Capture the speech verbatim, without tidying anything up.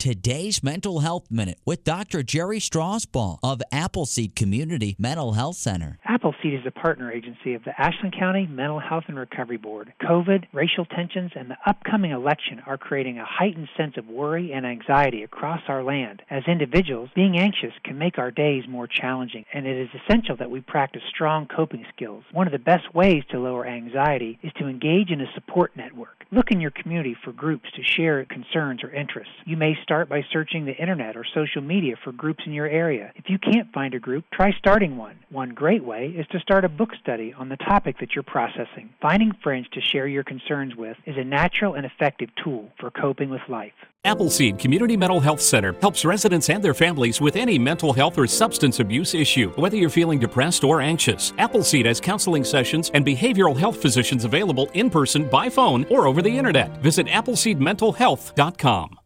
today's Mental Health Minute with Doctor Jerry Strasbaugh of Appleseed Community Mental Health Center. Appleseed is a partner agency of the Ashland County Mental Health and Recovery Board. COVID, racial tensions, and the upcoming election are creating a heightened sense of worry and anxiety across our land. As individuals, being anxious can make our days more challenging, and it is essential that we practice strong coping skills. One of the best ways to lower anxiety is to engage in a support network. Look in your community for groups to share concerns or interests. You may start by searching the internet or social media for groups in your area. If you can't find a group, try starting one. One great way is to start a book study on the topic that you're processing. Finding friends to share your concerns with is a natural and effective tool for coping with life. Appleseed Community Mental Health Center helps residents and their families with any mental health or substance abuse issue, whether you're feeling depressed or anxious. Appleseed has counseling sessions and behavioral health physicians available in person, by phone, or over the internet. Visit appleseed mental health dot com.